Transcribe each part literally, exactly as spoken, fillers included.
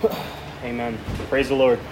Amen. Praise the Lord.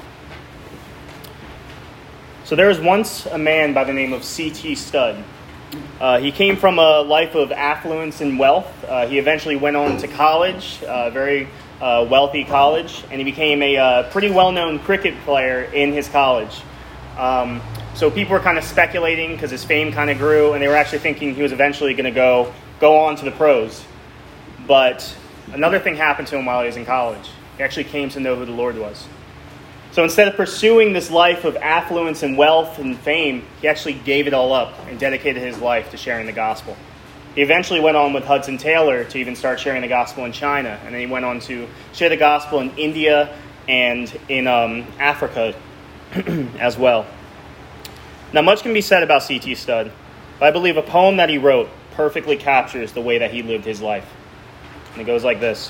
So there was once a man by the name of C T Studd. Uh, he came from a life of affluence and wealth. Uh, he eventually went on to college, a very uh, wealthy college, and he became a uh, pretty well-known cricket player in his college. Um, so people were kind of speculating because his fame kind of grew, and they were actually thinking he was eventually going to go go on to the pros. But another thing happened to him while he was in college. He actually came to know who the Lord was. So instead of pursuing this life of affluence and wealth and fame, he actually gave it all up and dedicated his life to sharing the gospel. He eventually went on with Hudson Taylor to even start sharing the gospel in China. And then he went on to share the gospel in India and in um, Africa as well. Now, much can be said about C T Studd, but I believe a poem that he wrote perfectly captures the way that he lived his life. And it goes like this.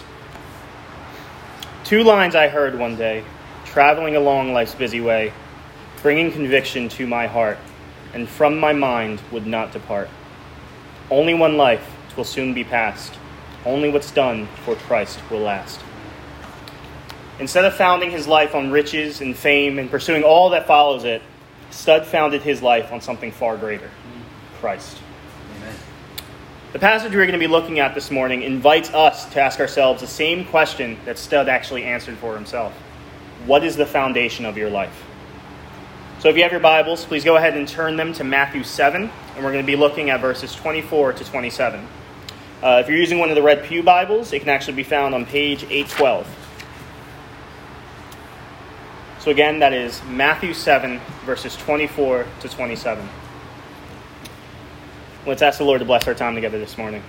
Two lines I heard one day, traveling along life's busy way, bringing conviction to my heart, and from my mind would not depart. Only one life, 'twill soon be past. Only what's done for Christ will last. Instead of founding his life on riches and fame and pursuing all that follows it, Studd founded his life on something far greater, Christ. Amen. The passage we're going to be looking at this morning invites us to ask ourselves the same question that Studd actually answered for himself. What is the foundation of your life? So if you have your Bibles, please go ahead and turn them to Matthew seven, and we're going to be looking at verses twenty-four to twenty-seven. Uh, if you're using one of the Red Pew Bibles, it can actually be found on page eight twelve. So again, that is Matthew seven, verses twenty-four to twenty-seven. Let's ask the Lord to bless our time together this morning.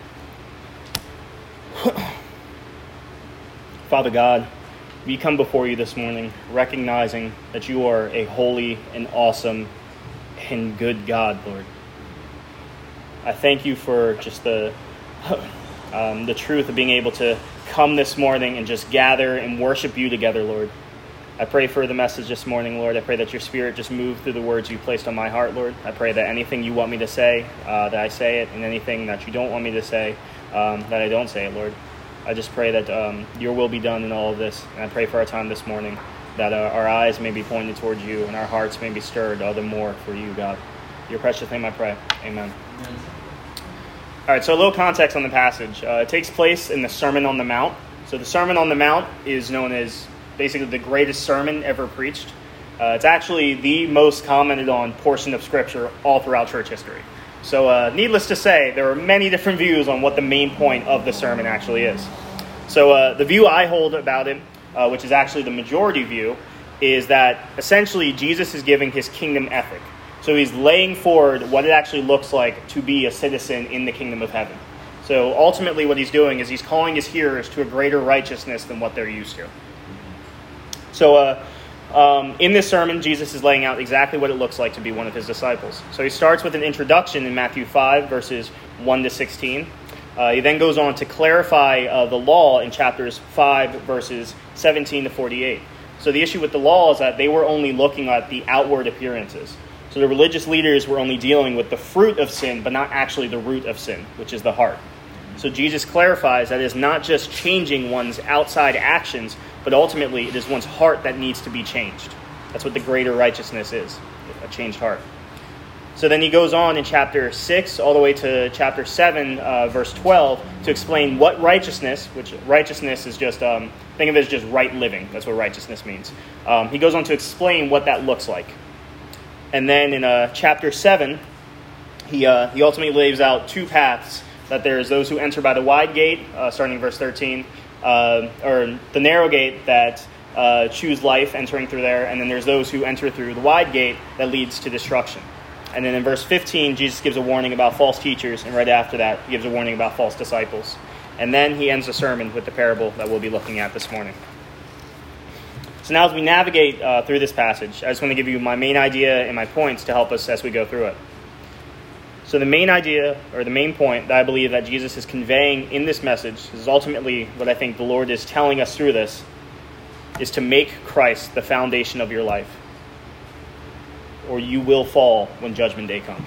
Father God, we come before you this morning recognizing that you are a holy and awesome and good God, Lord. I thank you for just the um, the truth of being able to come this morning and just gather and worship you together, Lord. I pray for the message this morning, Lord. I pray that your Spirit just move through the words you placed on my heart, Lord. I pray that anything you want me to say, uh, that I say it, and anything that you don't want me to say, um, that I don't say it, Lord. I just pray that um, your will be done in all of this. And I pray for our time this morning, that uh, our eyes may be pointed towards you and our hearts may be stirred all the more for you, God. In your precious name I pray. Amen. Amen. All right, so a little context on the passage. Uh, it takes place in the Sermon on the Mount. So the Sermon on the Mount is known as basically the greatest sermon ever preached. Uh, it's actually the most commented on portion of Scripture all throughout church history. So uh, needless to say, there are many different views on what the main point of the sermon actually is. So uh, the view I hold about it, uh, which is actually the majority view, is that essentially Jesus is giving his kingdom ethic. So he's laying forward what it actually looks like to be a citizen in the kingdom of heaven. So ultimately what he's doing is he's calling his hearers to a greater righteousness than what they're used to. So uh, um, in this sermon, Jesus is laying out exactly what it looks like to be one of his disciples. So he starts with an introduction in Matthew five, verses one to sixteen. Uh, he then goes on to clarify uh, the law in chapters five, verses seventeen to forty-eight. So the issue with the law is that they were only looking at the outward appearances. So the religious leaders were only dealing with the fruit of sin, but not actually the root of sin, which is the heart. So Jesus clarifies that it is not just changing one's outside actions, but ultimately it is one's heart that needs to be changed. That's what the greater righteousness is, a changed heart. So then he goes on in chapter six all the way to chapter seven, uh, verse twelve, to explain what righteousness, which righteousness is just, um, think of it as just right living. That's what righteousness means. Um, he goes on to explain what that looks like. And then in uh, chapter seven, he uh, he ultimately lays out two paths, that there is those who enter by the wide gate, uh, starting in verse thirteen, uh, or the narrow gate that uh, choose life, entering through there, and then there's those who enter through the wide gate that leads to destruction. And then in verse fifteen, Jesus gives a warning about false teachers, and right after that, he gives a warning about false disciples. And then he ends the sermon with the parable that we'll be looking at this morning. So now as we navigate uh, through this passage, I just want to give you my main idea and my points to help us as we go through it. So the main idea, or the main point that I believe that Jesus is conveying in this message, is ultimately what I think the Lord is telling us through this, is to make Christ the foundation of your life, or you will fall when Judgment Day comes.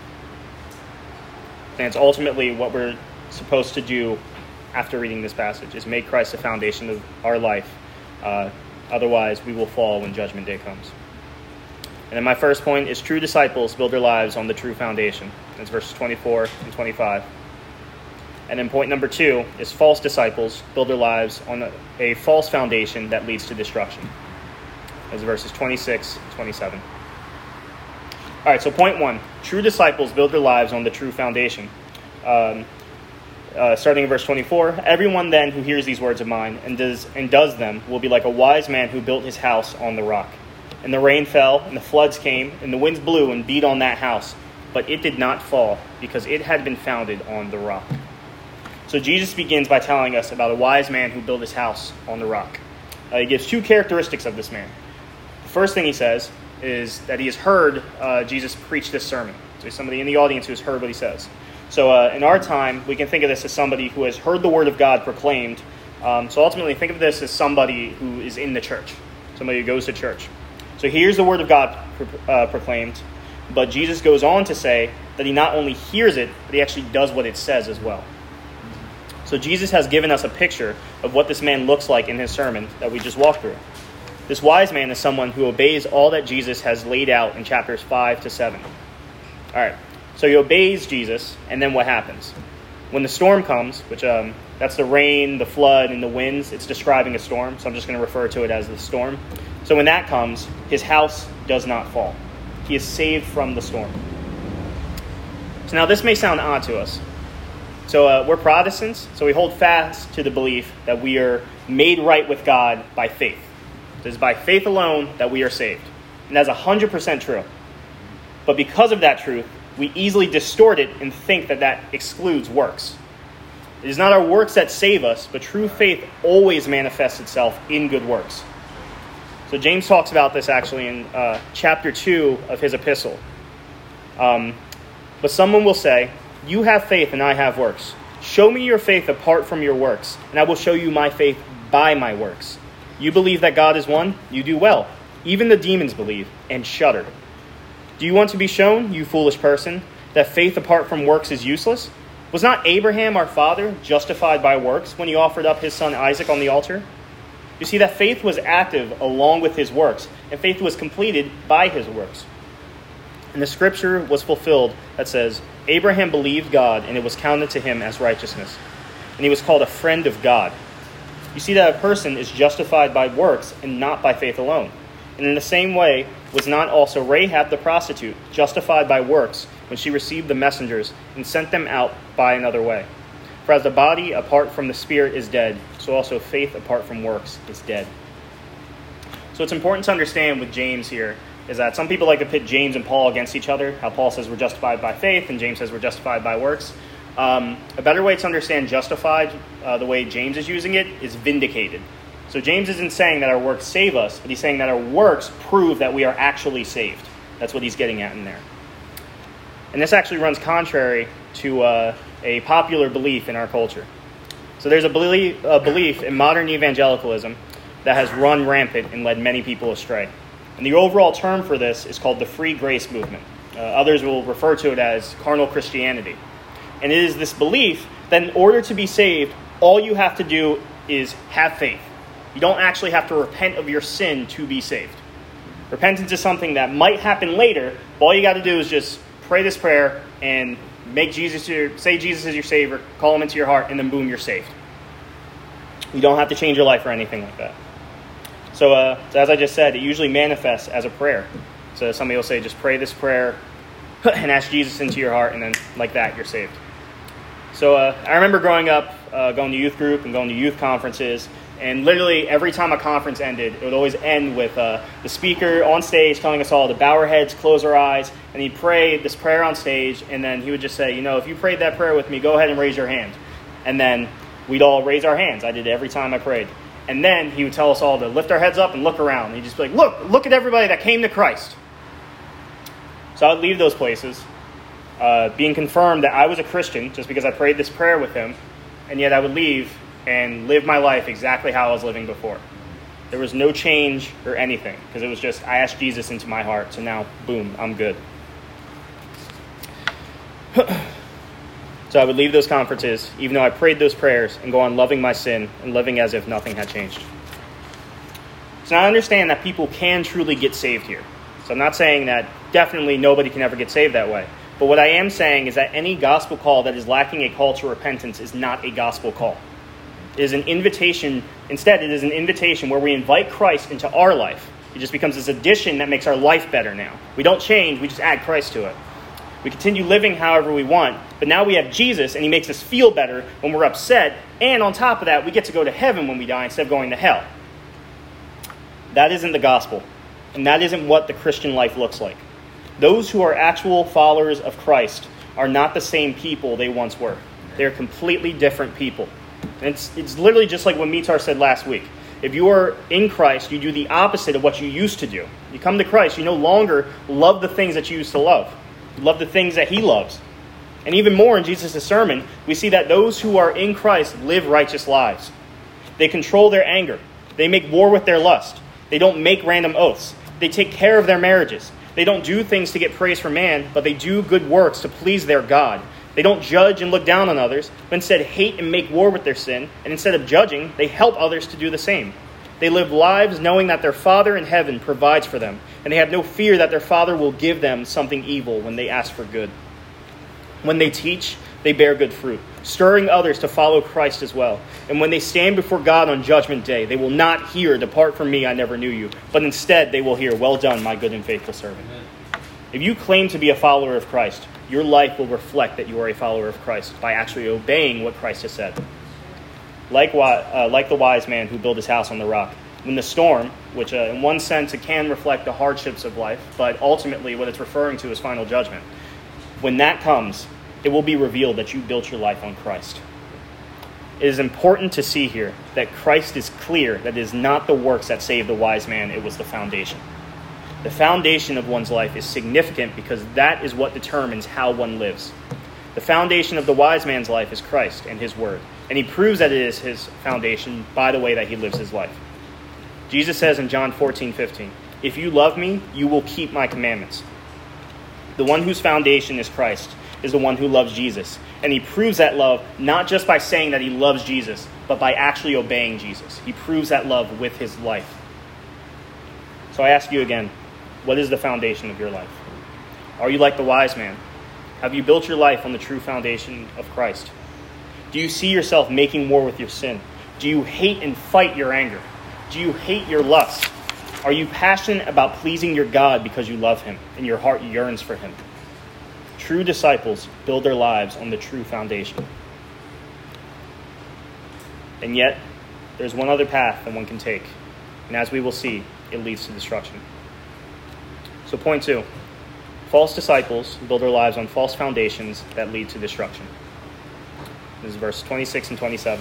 And it's ultimately what we're supposed to do after reading this passage, is make Christ the foundation of our life, Uh, otherwise, we will fall when judgment day comes. And then my first point is true disciples build their lives on the true foundation. That's verses twenty-four and twenty-five. And then point number two is false disciples build their lives on a, a false foundation that leads to destruction. That's verses twenty-six and twenty-seven. All right, so point one, true disciples build their lives on the true foundation. Um, uh, starting in verse twenty-four, everyone then who hears these words of mine and does and does them will be like a wise man who built his house on the rock. And the rain fell, and the floods came, and the winds blew and beat on that house. But it did not fall, because it had been founded on the rock. So Jesus begins by telling us about a wise man who built his house on the rock. Uh, he gives two characteristics of this man. The first thing he says is that he has heard uh, Jesus preach this sermon. So there's somebody in the audience who has heard what he says. So uh, in our time, we can think of this as somebody who has heard the word of God proclaimed. Um, so ultimately, think of this as somebody who is in the church, somebody who goes to church. So he hears the word of God uh, proclaimed, but Jesus goes on to say that he not only hears it, but he actually does what it says as well. So Jesus has given us a picture of what this man looks like in his sermon that we just walked through. This wise man is someone who obeys all that Jesus has laid out in chapters five to seven. All right, so he obeys Jesus, and then what happens? When the storm comes, which um, that's the rain, the flood, and the winds, it's describing a storm, so I'm just going to refer to it as the storm. So when that comes, his house does not fall. He is saved from the storm. So now this may sound odd to us. So uh, we're Protestants, so we hold fast to the belief that we are made right with God by faith. It is by faith alone that we are saved. And that's one hundred percent true. But because of that truth, we easily distort it and think that that excludes works. It is not our works that save us, but true faith always manifests itself in good works. So James talks about this actually in uh, chapter two of his epistle. Um, but someone will say, you have faith and I have works. Show me your faith apart from your works, and I will show you my faith by my works. You believe that God is one? You do well. Even the demons believe and shudder. Do you want to be shown, you foolish person, that faith apart from works is useless? Was not Abraham our father justified by works when he offered up his son Isaac on the altar? You see that faith was active along with his works, and faith was completed by his works. And the scripture was fulfilled that says, Abraham believed God, and it was counted to him as righteousness. And he was called a friend of God. You see that a person is justified by works and not by faith alone. And in the same way, was not also Rahab the prostitute justified by works when she received the messengers and sent them out by another way? For as the body apart from the spirit is dead, so also faith apart from works is dead. So it's important to understand with James here is that some people like to pit James and Paul against each other. How Paul says we're justified by faith and James says we're justified by works. Um, a better way to understand justified, uh, the way James is using it, is vindicated. So James isn't saying that our works save us, but he's saying that our works prove that we are actually saved. That's what he's getting at in there. And this actually runs contrary to uh, a popular belief in our culture. So there's a belief, a belief in modern evangelicalism that has run rampant and led many people astray. And the overall term for this is called the free grace movement. Uh, others will refer to it as carnal Christianity. And it is this belief that in order to be saved, all you have to do is have faith. You don't actually have to repent of your sin to be saved. Repentance is something that might happen later, but all you got to do is just pray this prayer and make Jesus your, say Jesus is your Savior, call him into your heart, and then boom, you're saved. You don't have to change your life or anything like that. So, uh, so as I just said, it usually manifests as a prayer. So somebody will say, just pray this prayer and ask Jesus into your heart, and then like that, you're saved. So uh, I remember growing up, uh, going to youth group and going to youth conferences, and literally every time a conference ended, it would always end with uh, the speaker on stage telling us all to bow our heads, close our eyes, and he'd pray this prayer on stage, and then he would just say, you know, if you prayed that prayer with me, go ahead and raise your hand. And then we'd all raise our hands. I did it every time I prayed. And then he would tell us all to lift our heads up and look around. And he'd just be like, look, look at everybody that came to Christ. So I would leave those places, uh, being confirmed that I was a Christian just because I prayed this prayer with him. And yet I would leave and live my life exactly how I was living before. There was no change or anything, because it was just, I asked Jesus into my heart, so now, boom, I'm good. So I would leave those conferences, even though I prayed those prayers, and go on loving my sin and living as if nothing had changed. So now I understand that people can truly get saved here. So I'm not saying that definitely nobody can ever get saved that way. But what I am saying is that any gospel call that is lacking a call to repentance is not a gospel call. It is an invitation. Instead, it is an invitation where we invite Christ into our life. It just becomes this addition that makes our life better now. We don't change, we just add Christ to it. We continue living however we want, but now we have Jesus, and he makes us feel better when we're upset, and on top of that, we get to go to heaven when we die instead of going to hell. That isn't the gospel, and that isn't what the Christian life looks like. Those who are actual followers of Christ are not the same people they once were. They're completely different people. And it's, it's literally just like what Mitar said last week. If you are in Christ, you do the opposite of what you used to do. You come to Christ, you no longer love the things that you used to love. You love the things that he loves. And even more in Jesus' sermon, we see that those who are in Christ live righteous lives. They control their anger. They make war with their lust. They don't make random oaths. They take care of their marriages. They don't do things to get praise from man, but they do good works to please their God. They don't judge and look down on others, but instead hate and make war with their sin. And instead of judging, they help others to do the same. They live lives knowing that their Father in heaven provides for them, and they have no fear that their Father will give them something evil when they ask for good. When they teach, they bear good fruit, stirring others to follow Christ as well. And when they stand before God on Judgment Day, they will not hear, "Depart from me, I never knew you," but instead they will hear, "Well done, my good and faithful servant." Amen. If you claim to be a follower of Christ, your life will reflect that you are a follower of Christ by actually obeying what Christ has said. Like, uh, like the wise man who built his house on the rock. When the storm, which uh, in one sense it can reflect the hardships of life, but ultimately what it's referring to is final judgment. When that comes, it will be revealed that you built your life on Christ. It is important to see here that Christ is clear that it is not the works that saved the wise man, it was the foundation. The foundation of one's life is significant because that is what determines how one lives. The foundation of the wise man's life is Christ and his word, and he proves that it is his foundation by the way that he lives his life. Jesus says in John fourteen fifteen, "If you love me, you will keep my commandments." The one whose foundation is Christ is the one who loves Jesus, and he proves that love not just by saying that he loves Jesus, but by actually obeying Jesus. He proves that love with his life. So I ask you again, what is the foundation of your life? Are you like the wise man? Have you built your life on the true foundation of Christ? Do you see yourself making war with your sin? Do you hate and fight your anger? Do you hate your lust? Are you passionate about pleasing your God because you love him and your heart yearns for him? True disciples build their lives on the true foundation. And yet, there's one other path that one can take. And as we will see, it leads to destruction. So point two, false disciples build their lives on false foundations that lead to destruction. This is verse twenty-six and twenty-seven.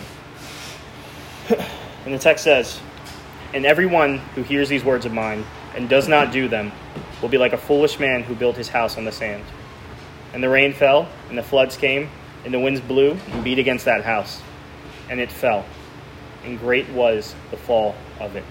And the text says, "And everyone who hears these words of mine and does not do them will be like a foolish man who built his house on the sand. And the rain fell, and the floods came, and the winds blew and beat against that house. And it fell, and great was the fall of it."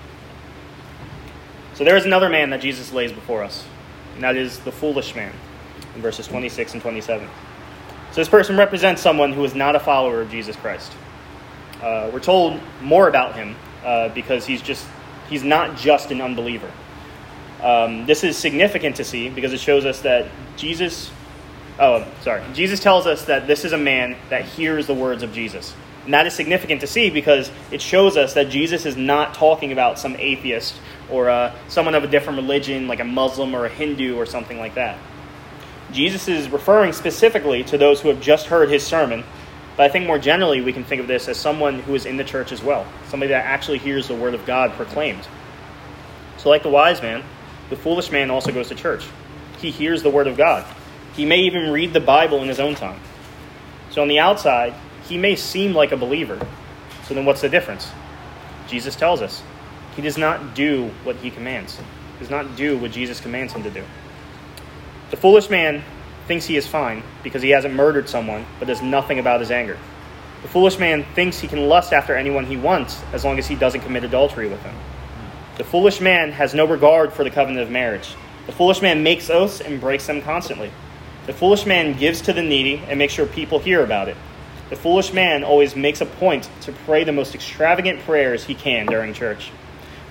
So there is another man that Jesus lays before us, and that is the foolish man, in verses twenty-six and twenty-seven. So this person represents someone who is not a follower of Jesus Christ. Uh, we're told more about him uh, because he's just he's not just an unbeliever. Um, this is significant to see because it shows us that Jesus, oh, sorry, Jesus tells us that this is a man that hears the words of Jesus. And that is significant to see because it shows us that Jesus is not talking about some atheist or uh, someone of a different religion like a Muslim or a Hindu or something like that. Jesus is referring specifically to those who have just heard his sermon, but I think more generally we can think of this as someone who is in the church as well, somebody that actually hears the word of God proclaimed. So like the wise man, the foolish man also goes to church. He hears the word of God. He may even read the Bible in his own time. So on the outside, he may seem like a believer. So then what's the difference? Jesus tells us he does not do what he commands. He does not do what Jesus commands him to do. The foolish man thinks he is fine because he hasn't murdered someone, but does nothing about his anger. The foolish man thinks he can lust after anyone he wants as long as he doesn't commit adultery with them. The foolish man has no regard for the covenant of marriage. The foolish man makes oaths and breaks them constantly. The foolish man gives to the needy and makes sure people hear about it. The foolish man always makes a point to pray the most extravagant prayers he can during church.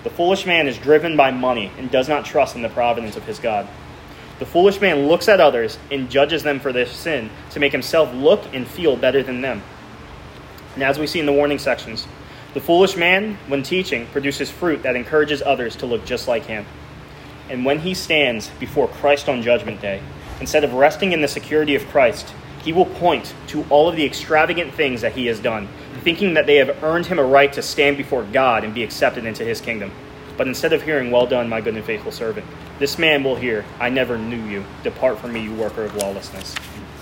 The foolish man is driven by money and does not trust in the providence of his God. The foolish man looks at others and judges them for their sin to make himself look and feel better than them. And as we see in the warning sections, the foolish man, when teaching, produces fruit that encourages others to look just like him. And when he stands before Christ on Judgment Day, instead of resting in the security of Christ, he will point to all of the extravagant things that he has done, thinking that they have earned him a right to stand before God and be accepted into his kingdom. But instead of hearing, "Well done, my good and faithful servant," this man will hear, "I never knew you. Depart from me, you worker of lawlessness."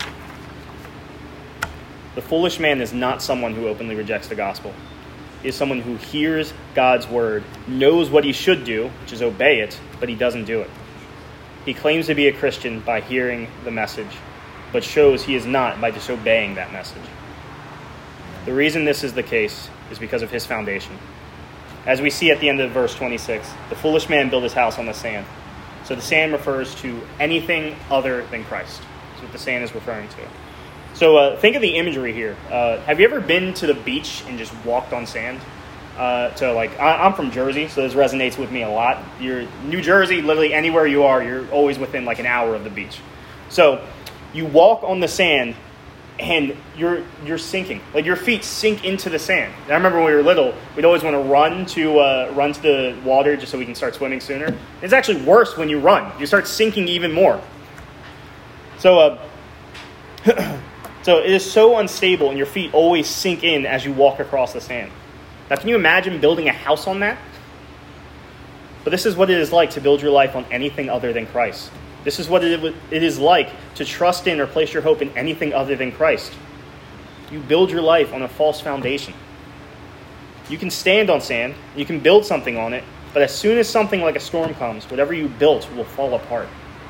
The foolish man is not someone who openly rejects the gospel. He is someone who hears God's word, knows what he should do, which is obey it, but he doesn't do it. He claims to be a Christian by hearing the message, but shows he is not by disobeying that message. The reason this is the case is because of his foundation. As we see at the end of verse twenty-six, the foolish man built his house on the sand. So the sand refers to anything other than Christ. That's what the sand is referring to. So uh, think of the imagery here. Uh, have you ever been to the beach and just walked on sand? Uh, to like, I, I'm from Jersey, so this resonates with me a lot. You're New Jersey, literally anywhere you are, you're always within like an hour of the beach. So you walk on the sand, and you're you're sinking. Like your feet sink into the sand. And I remember when we were little, we'd always want to run to uh, run to the water just so we can start swimming sooner. It's actually worse when you run. You start sinking even more. So, uh, so it is so unstable, and your feet always sink in as you walk across the sand. Now, can you imagine building a house on that? But this is what it is like to build your life on anything other than Christ. This is what it is like to trust in or place your hope in anything other than Christ. You build your life on a false foundation. You can stand on sand, you can build something on it, but as soon as something like a storm comes, whatever you built will fall apart.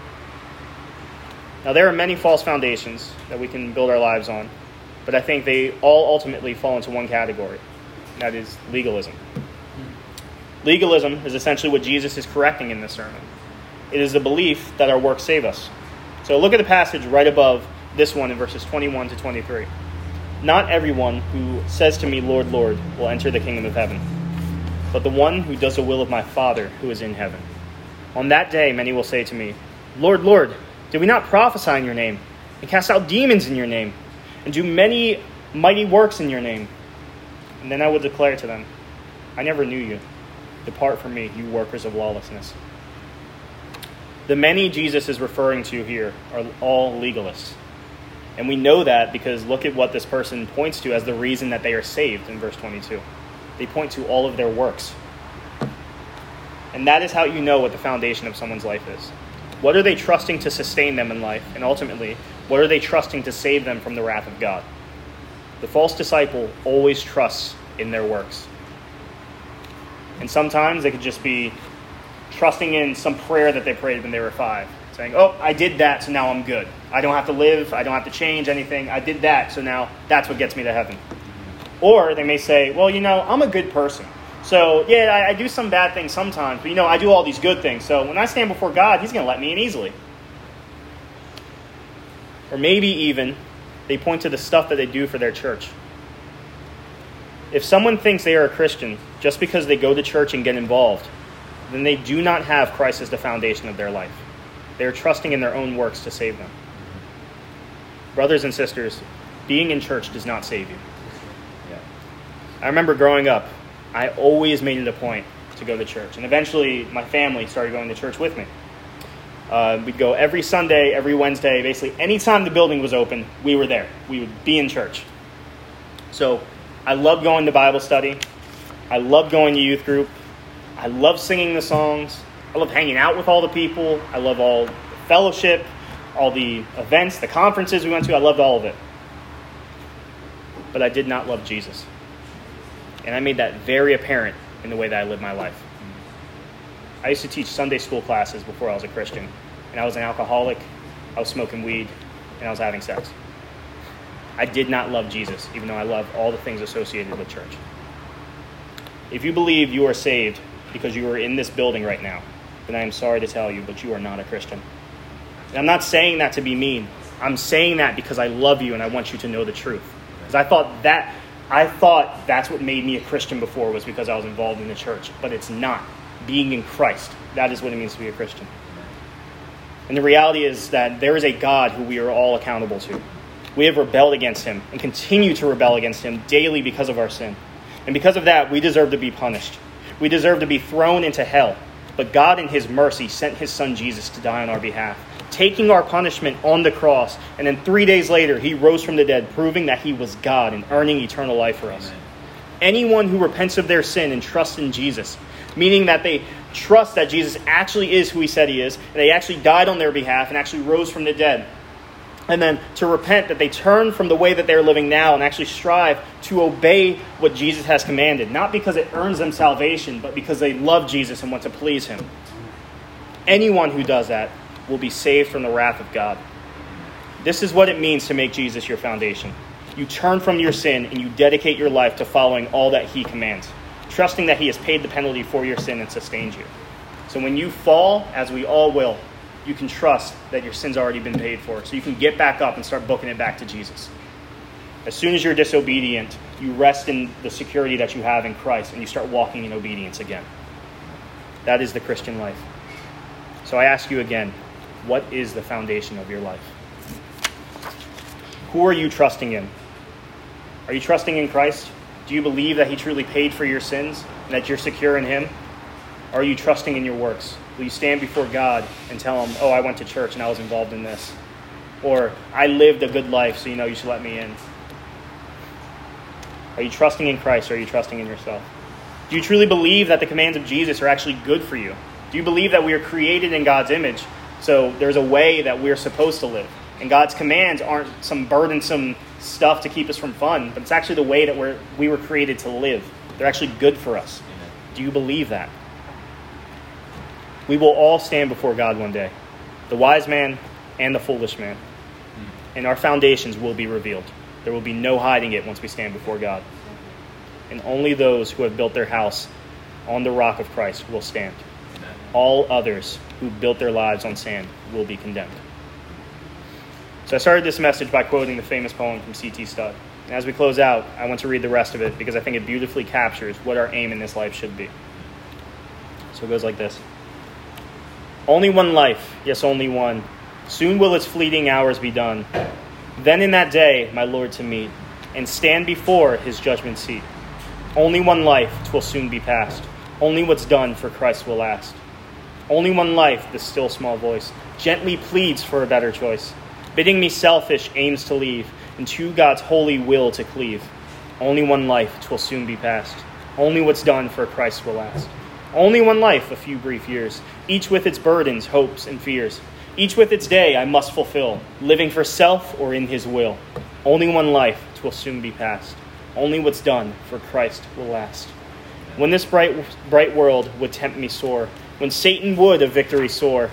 Now, there are many false foundations that we can build our lives on, but I think they all ultimately fall into one category, and that is legalism. Legalism is essentially what Jesus is correcting in this sermon. It is the belief that our works save us. So look at the passage right above this one in verses twenty-one to twenty-three. Not everyone who says to me, "Lord, Lord," will enter the kingdom of heaven, but the one who does the will of my Father who is in heaven. On that day many will say to me, "Lord, Lord, did we not prophesy in your name, and cast out demons in your name, and do many mighty works in your name?" And then I will declare to them, "I never knew you. Depart from me, you workers of lawlessness." The many Jesus is referring to here are all legalists. And we know that because look at what this person points to as the reason that they are saved in verse twenty-two. They point to all of their works. And that is how you know what the foundation of someone's life is. What are they trusting to sustain them in life? And ultimately, what are they trusting to save them from the wrath of God? The false disciple always trusts in their works. And sometimes it could just be trusting in some prayer that they prayed when they were five. Saying, "Oh, I did that, so now I'm good. I don't have to live. I don't have to change anything. I did that, so now that's what gets me to heaven." Or they may say, "Well, you know, I'm a good person. So, yeah, I, I do some bad things sometimes, but, you know, I do all these good things. So when I stand before God, he's going to let me in easily." Or maybe even they point to the stuff that they do for their church. If someone thinks they are a Christian just because they go to church and get involved, then they do not have Christ as the foundation of their life. They are trusting in their own works to save them. Brothers and sisters, being in church does not save you. Yeah. I remember growing up, I always made it a point to go to church. And eventually, my family started going to church with me. Uh, we'd go every Sunday, every Wednesday. Basically, anytime the building was open, we were there. We would be in church. So I loved going to Bible study. I loved going to youth group. I love singing the songs. I love hanging out with all the people. I love all the fellowship, all the events, the conferences we went to. I loved all of it. But I did not love Jesus. And I made that very apparent in the way that I lived my life. I used to teach Sunday school classes before I was a Christian. And I was an alcoholic. I was smoking weed. And I was having sex. I did not love Jesus, even though I love all the things associated with church. If you believe you are saved because you are in this building right now, then I am sorry to tell you, but you are not a Christian. And I'm not saying that to be mean. I'm saying that because I love you and I want you to know the truth. Because I thought that, I thought that's what made me a Christian before, was because I was involved in the church. But it's not. Being in Christ, that is what it means to be a Christian. And the reality is that there is a God who we are all accountable to. We have rebelled against him and continue to rebel against him daily because of our sin. And because of that, we deserve to be punished. We deserve to be thrown into hell. But God in his mercy sent his son Jesus to die on our behalf, taking our punishment on the cross. And then three days later, he rose from the dead, proving that he was God and earning eternal life for us. Amen. Anyone who repents of their sin and trusts in Jesus, meaning that they trust that Jesus actually is who he said he is, and they actually died on their behalf and actually rose from the dead. And then to repent, that they turn from the way that they're living now and actually strive to obey what Jesus has commanded. Not because it earns them salvation, but because they love Jesus and want to please him. Anyone who does that will be saved from the wrath of God. This is what it means to make Jesus your foundation. You turn from your sin and you dedicate your life to following all that he commands, trusting that he has paid the penalty for your sin and sustained you. So when you fall, as we all will, you can trust that your sin's already been paid for. So you can get back up and start booking it back to Jesus. As soon as you're disobedient, you rest in the security that you have in Christ and you start walking in obedience again. That is the Christian life. So I ask you again, what is the foundation of your life? Who are you trusting in? Are you trusting in Christ? Do you believe that he truly paid for your sins and that you're secure in him? Or are you trusting in your works? Will you stand before God and tell him, oh, I went to church and I was involved in this? Or, I lived a good life, so you know you should let me in. Are you trusting in Christ, or are you trusting in yourself? Do you truly believe that the commands of Jesus are actually good for you? Do you believe that we are created in God's image, so there's a way that we're supposed to live? And God's commands aren't some burdensome stuff to keep us from fun, but it's actually the way that we're, we were created to live. They're actually good for us. Amen. Do you believe that? We will all stand before God one day, the wise man and the foolish man. And our foundations will be revealed. There will be no hiding it once we stand before God. And only those who have built their house on the rock of Christ will stand. Amen. All others who built their lives on sand will be condemned. So I started this message by quoting the famous poem from C T Studd. And as we close out, I want to read the rest of it because I think it beautifully captures what our aim in this life should be. So it goes like this. Only one life, yes, only one. Soon will its fleeting hours be done. Then in that day, my Lord to meet, and stand before his judgment seat. Only one life, 'twill soon be past. Only what's done for Christ will last. Only one life, the still small voice, gently pleads for a better choice, bidding me selfish aims to leave, and to God's holy will to cleave. Only one life, 'twill soon be past. Only what's done for Christ will last. Only one life, a few brief years, each with its burdens, hopes, and fears. Each with its day I must fulfill, living for self or in his will. Only one life, 'twill soon be past. Only what's done for Christ will last. When this bright bright world would tempt me sore, when Satan would a victory soar,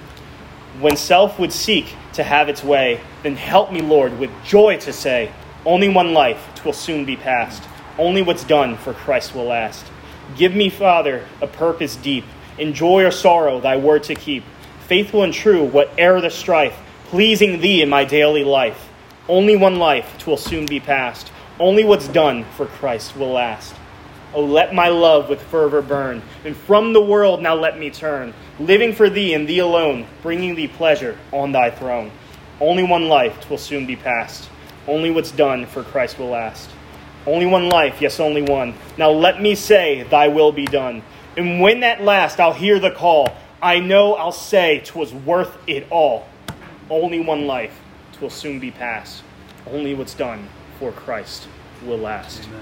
when self would seek to have its way, then help me, Lord, with joy to say, only one life, 'twill soon be past. Only what's done for Christ will last. Give me, Father, a purpose deep, in joy or sorrow thy word to keep, faithful and true, whate'er the strife, pleasing thee in my daily life. Only one life, 'twill soon be past. Only what's done for Christ will last. Oh, let my love with fervor burn, and from the world now let me turn, living for thee and thee alone, bringing thee pleasure on thy throne. Only one life, 'twill soon be past. Only what's done for Christ will last. Only one life, yes, only one. Now let me say, thy will be done. And when at last I'll hear the call, I know I'll say 'twas worth it all. Only one life, 'twill soon be past. Only what's done for Christ will last. Amen.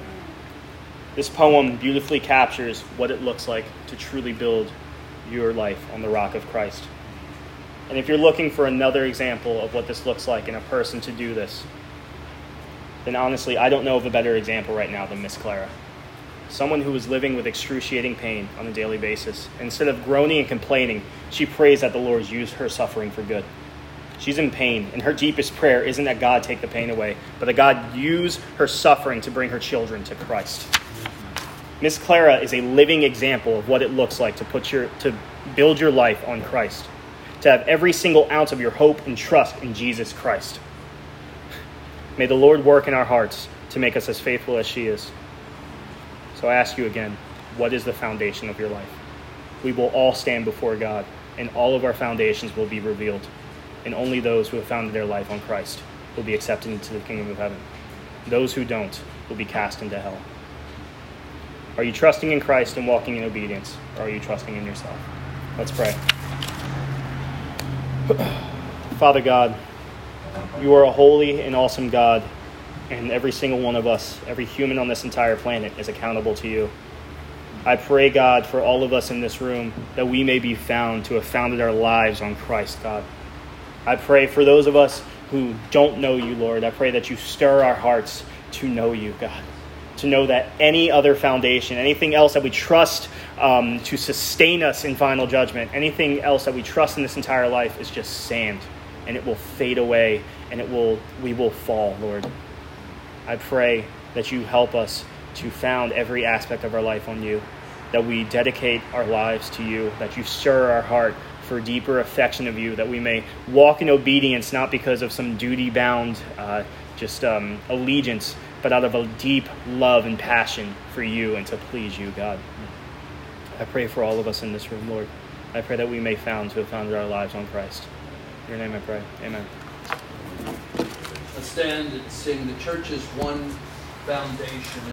This poem beautifully captures what it looks like to truly build your life on the rock of Christ. And if you're looking for another example of what this looks like in a person to do this, then honestly, I don't know of a better example right now than Miss Clara. Someone who is living with excruciating pain on a daily basis. Instead of groaning and complaining, she prays that the Lord use her suffering for good. She's in pain, and her deepest prayer isn't that God take the pain away, but that God use her suffering to bring her children to Christ. Miss Clara is a living example of what it looks like to put your to build your life on Christ, to have every single ounce of your hope and trust in Jesus Christ. May the Lord work in our hearts to to make us as faithful as she is. So I ask you again, what is the foundation of your life? We will all stand before God, and all of our foundations will be revealed. And only those who have founded their life on Christ will be accepted into the kingdom of heaven. Those who don't will be cast into hell. Are you trusting in Christ and walking in obedience, or are you trusting in yourself? Let's pray. Father God, you are a holy and awesome God, and every single one of us, every human on this entire planet, is accountable to you. I pray, God, for all of us in this room, that we may be found to have founded our lives on Christ, God. I pray for those of us who don't know you, Lord, I pray that you stir our hearts to know you, God. To know that any other foundation, anything else that we trust um, to sustain us in final judgment, anything else that we trust in this entire life is just sand, and it will fade away, and it will we will fall, Lord. I pray that you help us to found every aspect of our life on you, that we dedicate our lives to you, that you stir our heart for deeper affection of you, that we may walk in obedience, not because of some duty-bound uh, just um, allegiance, but out of a deep love and passion for you and to please you, God. I pray for all of us in this room, Lord. I pray that we may found to have founded our lives on Christ. In your name I pray. Amen. Let's stand and sing The Church's One Foundation.